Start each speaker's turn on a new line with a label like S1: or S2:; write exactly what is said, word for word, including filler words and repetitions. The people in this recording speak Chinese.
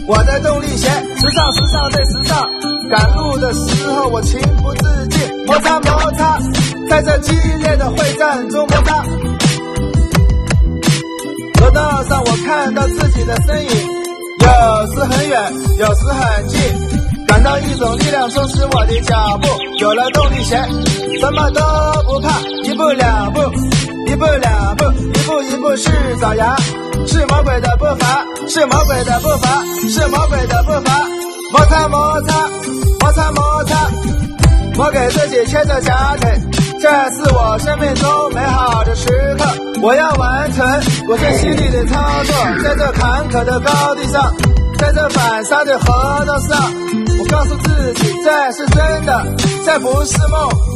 S1: 我的动力鞋，时尚时尚最时尚。赶路的时候我情不自禁，摩擦摩擦，在这激烈的会战中摩擦。河道上我看到自己的身影，有时很远，有时很近，感到一种力量充实我的脚步。有了动力鞋，什么都不怕，一步两步，一步两步，一步一步是爪牙，是魔鬼的步伐，是魔鬼的步伐，是魔鬼的步伐。摩擦摩擦，摩擦摩擦，我给自己牵着假腿，这是我生命中美好的时刻，我要完成我这犀利的操作，在这坎坷的高地上，在这反沙的河道上，我告诉自己这是真的，这不是梦。